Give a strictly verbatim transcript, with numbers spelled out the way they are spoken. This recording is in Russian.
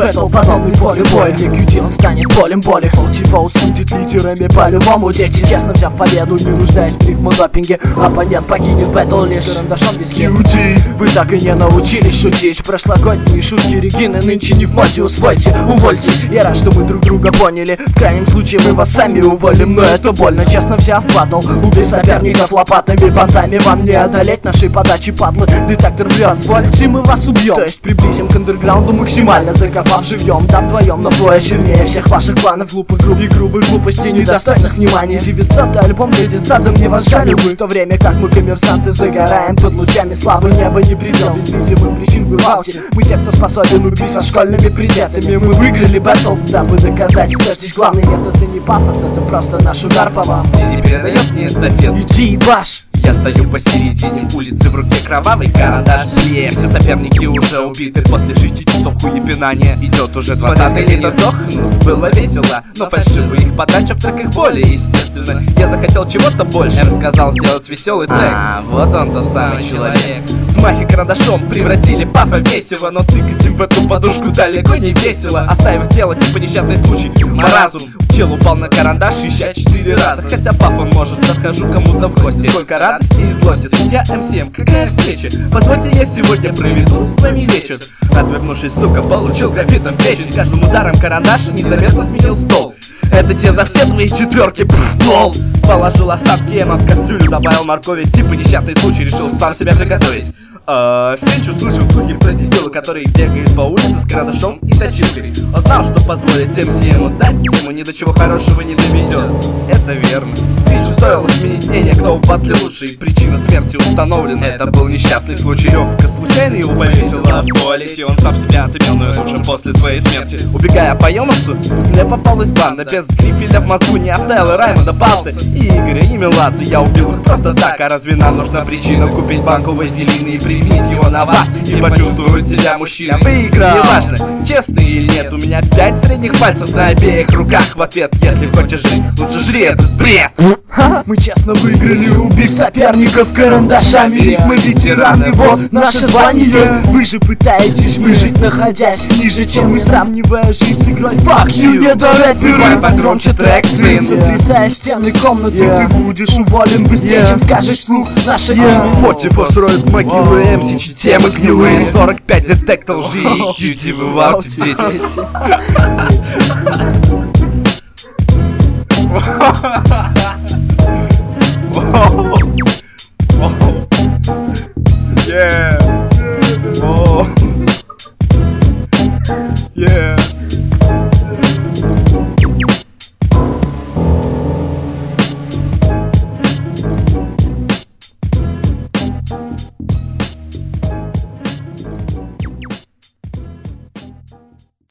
бэтл, подобный полю боя. Для кьюти он станет полем боли. Фолти Фоус будет лидерами по-любому. Дети, честно взяв победу, не нуждаясь в рифмодопинге. Оппонент покинет бэтл лишь с карандашом без кьюти. Вы так и не научились шутить. Прошлогодние шутки Регины нынче не в моде, усвойте, увольтесь. Я рад, что мы друг друга поняли. В крайнем случае мы вас сами уволим, но это больно. Честно взяв батл, убей соперников лопатами, бантами. Вам не одолеть нашей подачи, падлы. Детектор врет, позвольте, мы вас убьем. То есть приблизим к андерграунду, максимально закопав живьем. Да вдвоем, но двое сильнее всех ваших планов. Глупых груб и грубых глупостей, недостойных внимания. Девятьсотый альбом для детсада, мне вас жаль, увы. В то время как мы, коммерсанты, загораем под лучами славы. Небо не предел, без видимых причин вы в ауте. Мы те, кто способен убить вас школьными предметами. Мы выиграли бэтл, дабы доказать, кто здесь главный. Нет, это не пафос, это просто наш удар по вам. Дизи передает мне эстафету. Иди, баш! Я стою посередине улицы, в руке кровавый карандаш. Е, все соперники уже убиты после шести часов хуепинания. Идет уже двадцатый лет, отдохнуть было весело, но фальшивая их подача в треках более естественно. Я захотел чего-то больше, рассказал сделать веселый трек. А, вот он тот самый человек. Взмахи карандашом превратили пафа в месиво, но тыкать им в эту подушку далеко не весело. Оставив тело, типа несчастный случай, маразм. Чел упал на карандаш еще четыре раза. Хотя паф он может, захожу кому-то в гости. Сколько радости и злости, судья эм си эм, какая встреча. Позвольте, я сегодня проведу с вами вечер. Отвернувшись, сука, получил графитом печень. Каждым ударом карандаша незаметно сменил стол. Это те за все твои четверки, пф, лол. Положил остатки эма в кастрюлю, добавил моркови. Типа несчастный случай, решил сам себя приготовить. Uh, Финч услышал слухи про дебила, который бегает по улице с карандашом и точилкой. Он знал, что позволит эм си эм дать ему ни до чего хорошего не доведет. Это верно. Финчу стоило сменить мнение, кто в батле лучше, и причина смерти установлена. Это был несчастный случай. Веревка случайно его повесила в туалете. Он сам себя отымел, но это уже после своей смерти. Убегая по Йонасу, мне попалась банда. Без грифеля в мозгу не оставила Раймонда Балса и Игоря и Меладзе. Я убил их просто так, а разве нам нужна причина купить банку вазелина и применить его на вас и почувствовать себя мужчиной? Выиграл! Неважно, честный или нет, у меня пять средних пальцев на обеих руках. В ответ, если хочешь жить, лучше жри этот бред. Мы честно выиграли, убив соперников карандашами. Рифмы ветераны, вот наше звание. Вы же пытаетесь выжить, находясь ниже, чем мы, сравнивая жизнь с игрой. Fuck you, не до рэперы. Погромче трек, сын. Сотрясая стены комнаты, yeah. Ты будешь уволен быстрее, yeah. чем скажешь вслух наше имя. Форти Фо строит могилы, эм си темы гнилые. Сорок пять детектор лжи и кьюти, вы в ауте, дети. Yeah. Oh.